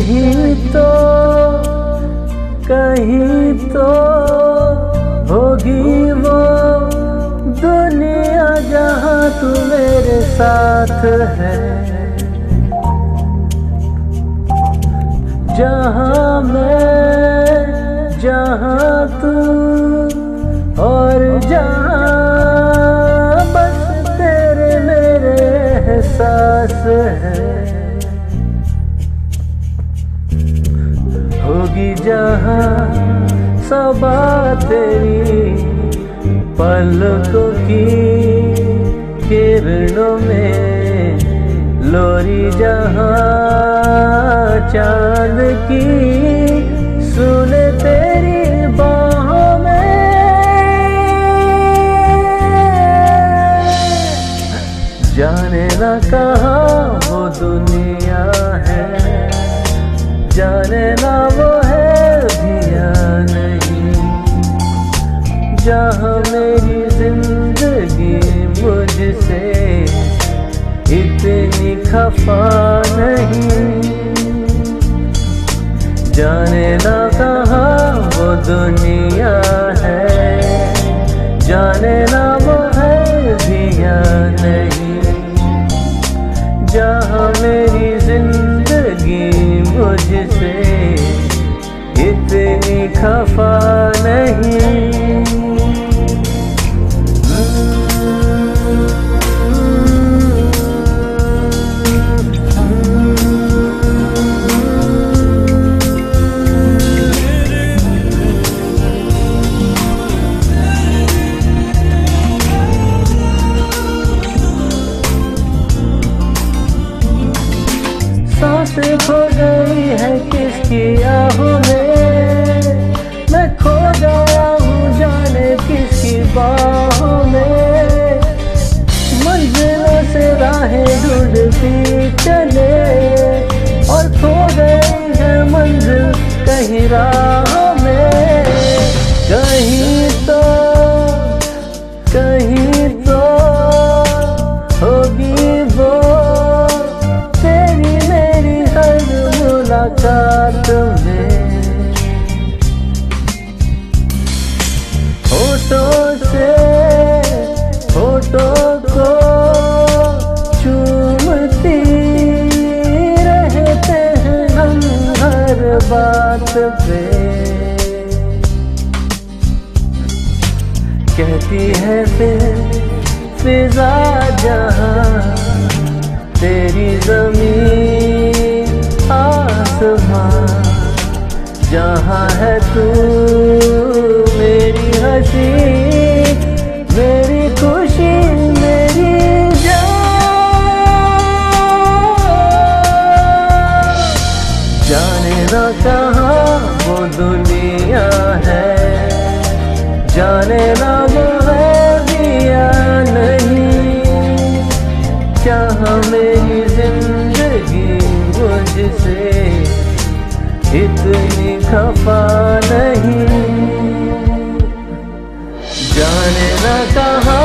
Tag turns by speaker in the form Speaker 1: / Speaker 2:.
Speaker 1: कहीं तो होगी वो दुनिया जहाँ तू मेरे साथ है, जहाँ मैं, जहाँ तू और जहाँ बस तेरे मेरे एहसास है। होगी जहाँ सबा तेरी पलकों की किरणों में, लोरी जहाँ चांद की सुने तेरी बाहों में। जाने ना कहाँ वो दुनिया है, जाने ना वो है भी या नहीं, जहाँ मेरी जिंदगी मुझसे इतनी खफा नहीं। जाने ना कहाँ वो दुनिया है, जाने ना वो है भी या नहीं, जहाँ मेरी जिंदगी मुझसे इतनी खफा नहीं। सांसें खो गई है किसकी आहों में, मैं खो गया हूँ जाने किसकी बाहों में। मंजिलों से राहें ढूंढती चले और खो गई है मंजिल कहीं राहों में। कहीं तो होगी वो तेरी मेरी हर मुलाकात में, होठों से होठों को चूमती रहते हैं हम हर बात पे। कहती है फिजा जहाँ तेरी ज़मीन आसमां, जहाँ है तू मेरी हंसी मेरी खुशी मेरी जान। जाने ना कहाँ वो दुनिया है, जाने ना वो है भी या नहीं, जहाँ मेरी जिंदगी मुझसे इतनी खफा नहीं। जाने ना कहाँ